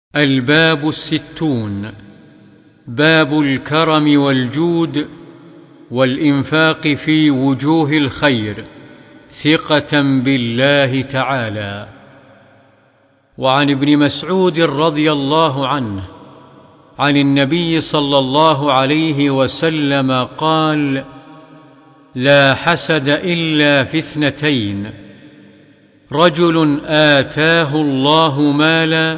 الباب 60. باب الكرم والجود والإنفاق في وجوه الخير ثقة بالله تعالى. وعن ابن مسعود رضي الله عنه عن النبي صلى الله عليه وسلم قال: لا حسد إلا في اثنتين: رجل آتاه الله مالا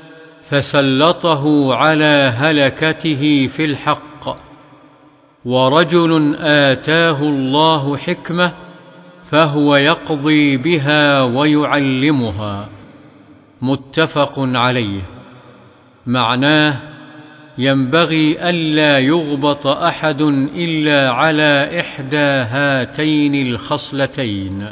فسلطه على هلكته في الحق، ورجل آتاه الله حكمة فهو يقضي بها ويعلمها. متفق عليه. معناه: ينبغي ألا يغبط أحد إلا على إحدى هاتين الخصلتين.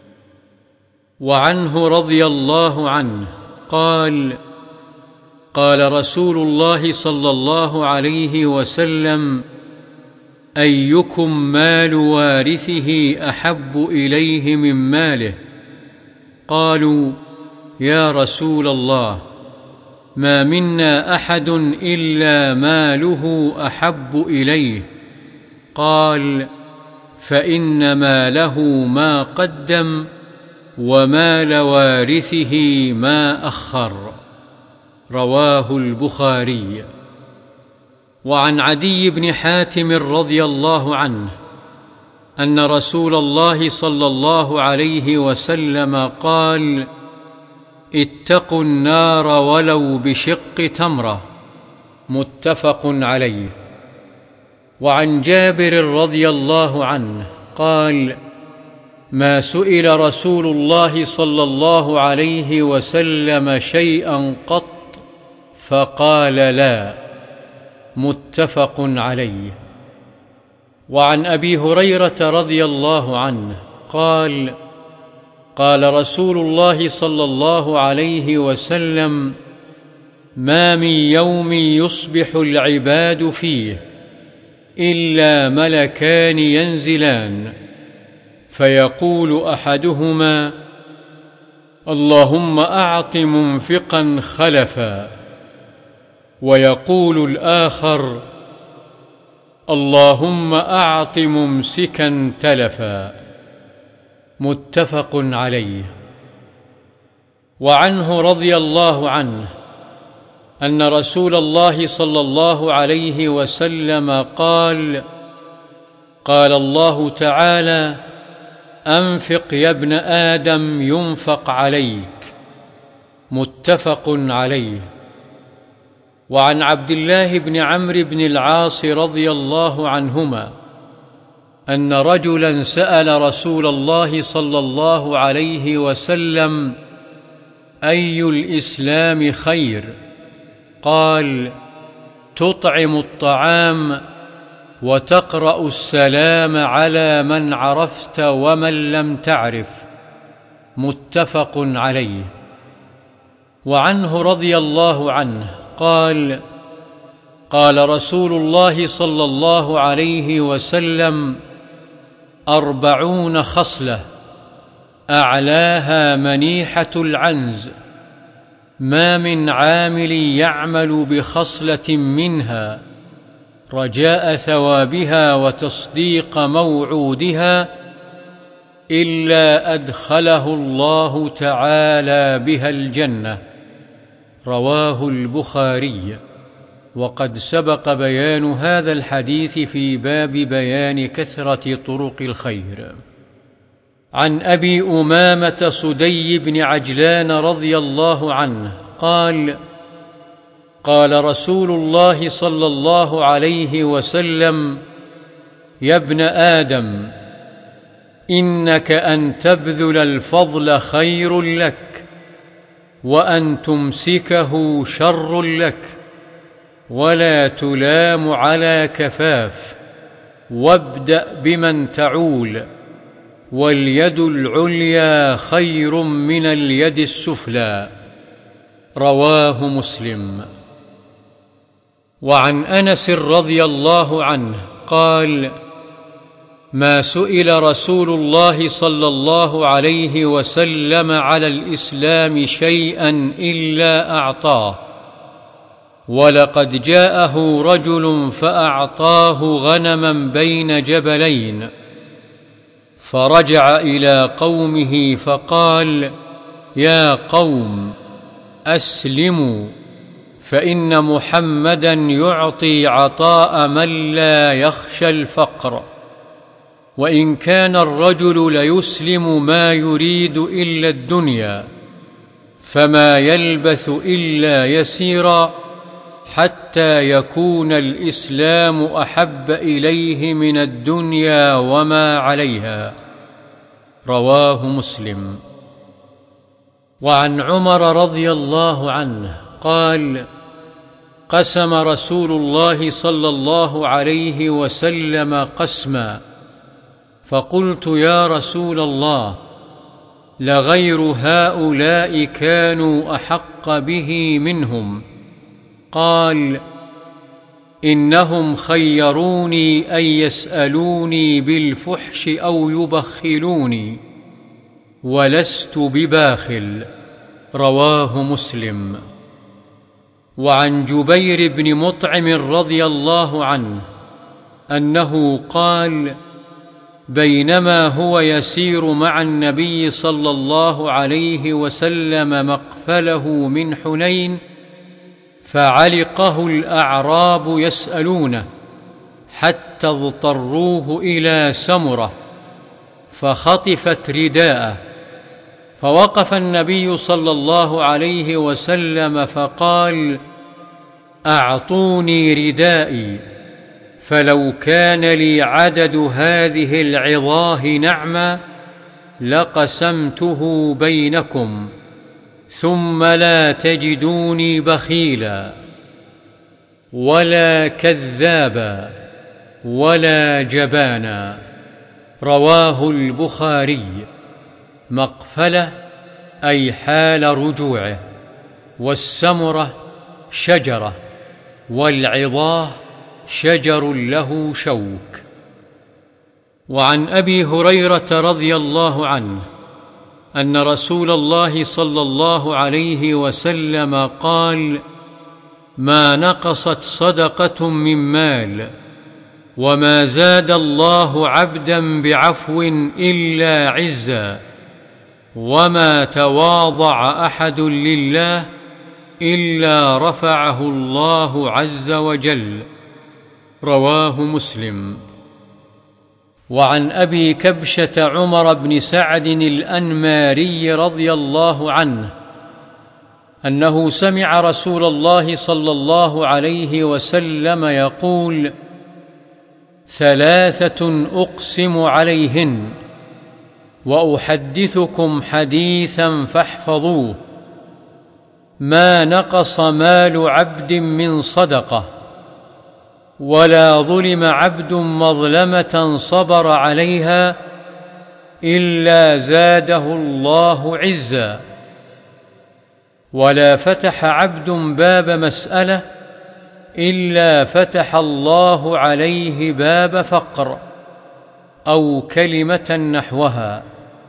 وعنه رضي الله عنه قال: قال رسول الله صلى الله عليه وسلم: أيكم مال وارثه أحب إليه من ماله؟ قالوا: يا رسول الله، ما منا أحد إلا ماله أحب إليه. قال: فإن ماله ما قدم ومال وارثه ما أخر. رواه البخاري. وعن عدي بن حاتم رضي الله عنه أن رسول الله صلى الله عليه وسلم قال: اتقوا النار ولو بشق تمرة. متفق عليه. وعن جابر رضي الله عنه قال: ما سئل رسول الله صلى الله عليه وسلم شيئا قط فقال لا. متفق عليه. وعن أبي هريرة رضي الله عنه قال: قال رسول الله صلى الله عليه وسلم: ما من يوم يصبح العباد فيه إلا ملكان ينزلان، فيقول أحدهما: اللهم أعط منفقا خلفا، ويقول الآخر: اللهم أعط ممسكا تلفا. متفق عليه. وعنه رضي الله عنه أن رسول الله صلى الله عليه وسلم قال: قال الله تعالى: أنفق يا ابن آدم ينفق عليك. متفق عليه. وعن عبد الله بن عمرو بن العاص رضي الله عنهما أن رجلا سأل رسول الله صلى الله عليه وسلم: أي الإسلام خير؟ قال: تطعم الطعام وتقرأ السلام على من عرفت ومن لم تعرف. متفق عليه. وعنه رضي الله عنه قال: قال رسول الله صلى الله عليه وسلم: 40 خصلة أعلاها منيحة العنز، ما من عامل يعمل بخصلة منها رجاء ثوابها وتصديق موعودها إلا أدخله الله تعالى بها الجنة. رواه البخاري. وقد سبق بيان هذا الحديث في باب بيان كثرة طرق الخير. عن أبي أمامة صدي بن عجلان رضي الله عنه قال: قال رسول الله صلى الله عليه وسلم: يا ابن آدم، إنك أن تبذل الفضل خير لك، وأن تمسكه شر لك، ولا تلام على كفاف، وابدأ بمن تعول، واليد العليا خير من اليد السفلى. رواه مسلم. وعن أنس رضي الله عنه قال: ما سئل رسول الله صلى الله عليه وسلم على الإسلام شيئا إلا أعطاه، ولقد جاءه رجل فأعطاه غنما بين جبلين، فرجع إلى قومه فقال: يا قوم أسلموا، فإن محمدًا يعطي عطاء من لا يخشى الفقر، وإن كان الرجل ليسلم ما يريد إلا الدنيا، فما يلبث إلا يسيرا حتى يكون الإسلام أحب إليه من الدنيا وما عليها. رواه مسلم. وعن عمر رضي الله عنه قال: قسم رسول الله صلى الله عليه وسلم قسما، فقلت: يا رسول الله، لغير هؤلاء كانوا أحق به منهم. قال: إنهم خيروني أن يسألوني بالفحش أو يبخلوني، ولست بباخل. رواه مسلم. وعن جبير بن مطعم رضي الله عنه أنه قال: بينما هو يسير مع النبي صلى الله عليه وسلم مقفله من حنين، فعلقه الأعراب يسألونه حتى اضطروه إلى سمرة، فخطفت رداءه، فوقف النبي صلى الله عليه وسلم فقال: أعطوني ردائي، فلو كان لي عدد هذه العظاه نعما لقسمته بينكم، ثم لا تجدوني بخيلا ولا كذابا ولا جبانا. رواه البخاري. مقفلة أي حال رجوعه، والسمرة شجرة، والعظاه شجر له شوك. وعن أبي هريرة رضي الله عنه أن رسول الله صلى الله عليه وسلم قال: ما نقصت صدقة من مال، وما زاد الله عبدا بعفو إلا عزا، وما تواضع أحد لله إلا رفعه الله عز وجل. رواه مسلم. وعن أبي كبشة عمر بن سعد الأنماري رضي الله عنه أنه سمع رسول الله صلى الله عليه وسلم يقول: ثلاثة أقسم عليهن، وأحدثكم حديثا فاحفظوه: ما نقص مال عبد من صدقة، ولا ظلم عبد مظلمة صبر عليها إلا زاده الله عزا، ولا فتح عبد باب مسألة إلا فتح الله عليه باب فقر أو كلمة نحوها.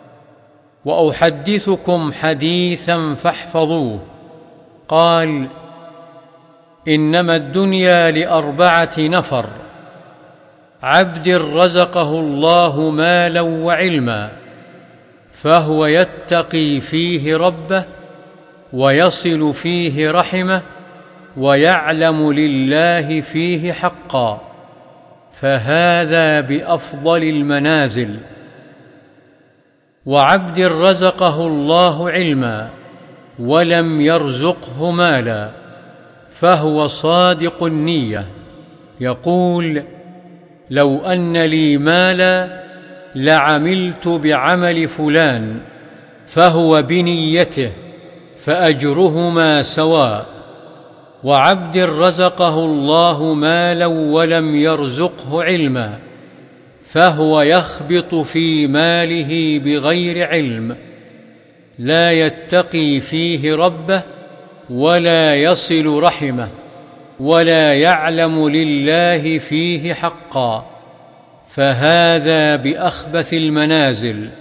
وأحدثكم حديثا فاحفظوه: قال: إنما الدنيا لأربعة نفر: عبد رزقه الله مالا وعلما، فهو يتقي فيه ربه، ويصل فيه رحمه، ويعلم لله فيه حقا، فهذا بأفضل المنازل. وعبد رزقه الله علما ولم يرزقه مالا، فهو صادق النية، يقول: لو أن لي مالا لعملت بعمل فلان، فهو بنيته، فأجرهما سواء. وعبد رزقه الله مالا ولم يرزقه علما، فهو يخبط في ماله بغير علم، لا يتقي فيه ربه، ولا يصل رحمه، ولا يعلم لله فيه حقا، فهذا بأخبث المنازل.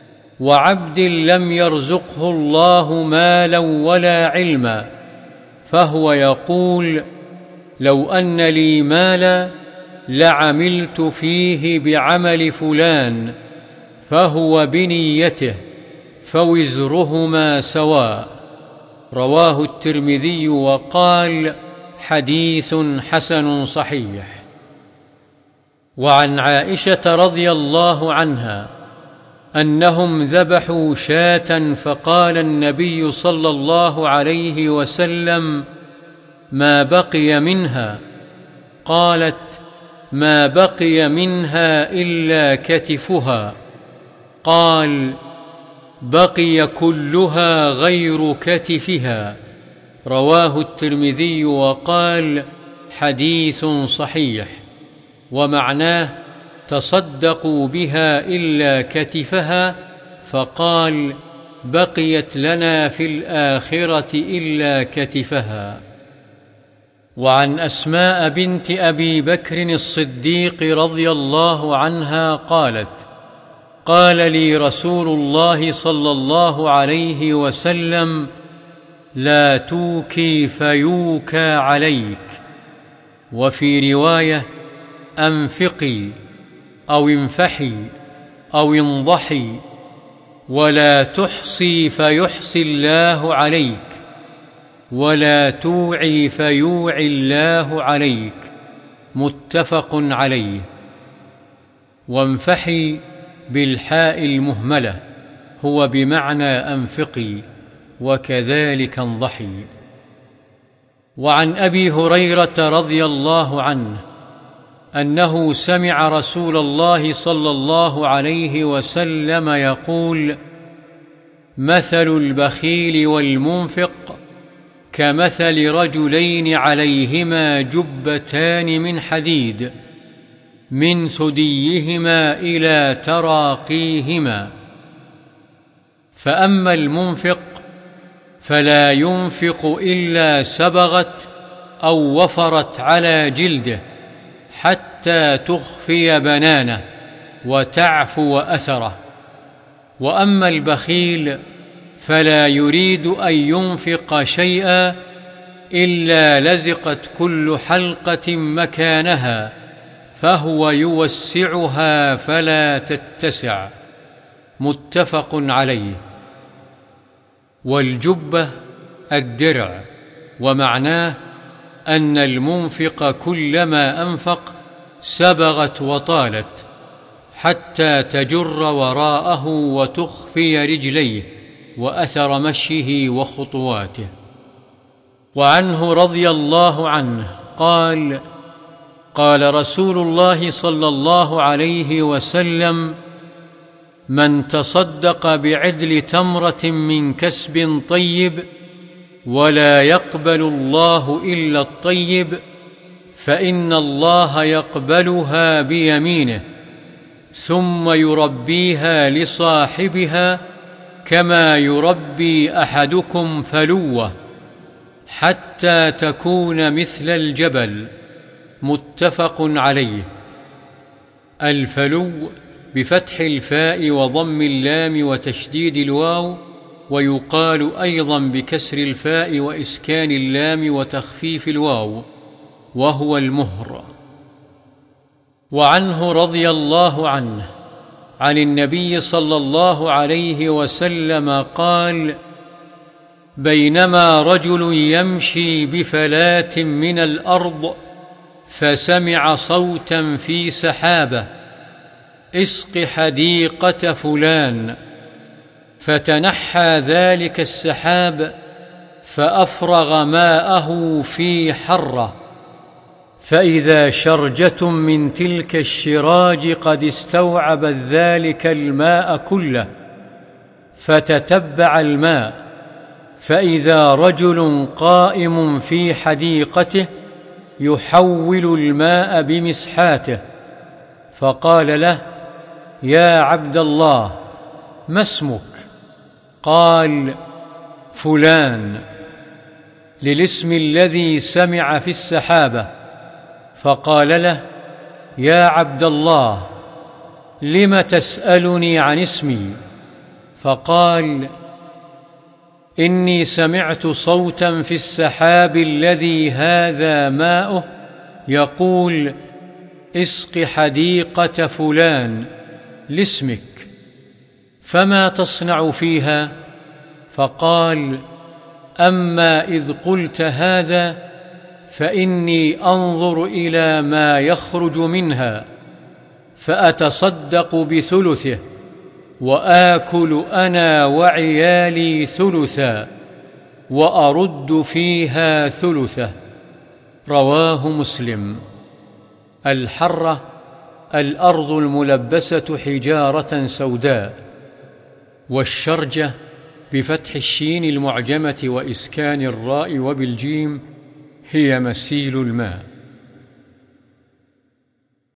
وعبد لم يرزقه الله مالا ولا علما، فهو يقول: لو أن لي مالا لعملت فيه بعمل فلان، فهو بنيته، فوزرهما سواء. رواه الترمذي وقال: حديث حسن صحيح. وعن عائشة رضي الله عنها أنهم ذبحوا شاة، فقال النبي صلى الله عليه وسلم: ما بقي منها؟ قالت: ما بقي منها إلا كتفها. قال: بقي كلها غير كتفها. رواه الترمذي وقال: حديث صحيح. ومعناه: تصدقوا بها إلا كتفها، فقال: بقيت لنا في الآخرة إلا كتفها. وعن أسماء بنت أبي بكر الصديق رضي الله عنها قالت: قال لي رسول الله صلى الله عليه وسلم: لا توكي فيوكى عليك. وفي رواية: أنفقي أو انفحي أو انضحي، ولا تحصي فيحصي الله عليك، ولا توعي فيوعي الله عليك. متفق عليه. وانفحي بالحاء المهملة هو بمعنى أنفقي، وكذلك انضحي. وعن أبي هريرة رضي الله عنه أنه سمع رسول الله صلى الله عليه وسلم يقول: مثل البخيل والمنفق كمثل رجلين عليهما جبتان من حديد من ثديهما إلى تراقيهما، فأما المنفق فلا ينفق إلا سبغت أو وفرت على جلده حتى تخفي بنانه وتعفو أثره، وأما البخيل فلا يريد أن ينفق شيئا إلا لزقت كل حلقة مكانها، فهو يوسعها فلا تتسع. متفق عليه. والجبة الدرع، ومعناه أن المنفق كلما أنفق سبغت وطالت حتى تجر وراءه وتخفي رجليه وأثر مشيه وخطواته. وعنه رضي الله عنه قال: قال رسول الله صلى الله عليه وسلم: من تصدق بعدل تمرة من كسب طيب ولا يقبل الله إلا الطيب، فإن الله يقبلها بيمينه ثم يربيها لصاحبها كما يربي أحدكم فلوه حتى تكون مثل الجبل. متفق عليه. الفلو بفتح الفاء وضم اللام وتشديد الواو، ويقال أيضا بكسر الفاء وإسكان اللام وتخفيف الواو، وهو المهر. وعنه رضي الله عنه عن النبي صلى الله عليه وسلم قال: بينما رجل يمشي بفلاة من الأرض فسمع صوتا في سحابة: اسق حديقة فلان، فتنحى ذلك السحاب فأفرغ ماءه في حرة، فإذا شرجة من تلك الشراج قد استوعبت ذلك الماء كله، فتتبع الماء فإذا رجل قائم في حديقته يحول الماء بمسحاته، فقال له: يا عبد الله، ما اسمك؟ قال: فلان، للاسم الذي سمع في السحابة. فقال له: يا عبد الله، لم تسألني عن اسمي؟ فقال: إني سمعت صوتا في السحاب الذي هذا ماؤه يقول: اسق حديقة فلان لاسمك، فما تصنع فيها؟ فقال: أما إذ قلت هذا فإني أنظر إلى ما يخرج منها فأتصدق بثلثه وآكل أنا وعيالي ثلثا وأرد فيها ثلثه. رواه مسلم. الحرة الأرض الملبسة حجارة سوداء، والشرجة بفتح الشين المعجمة وإسكان الراء وبالجيم هي مسيل الماء.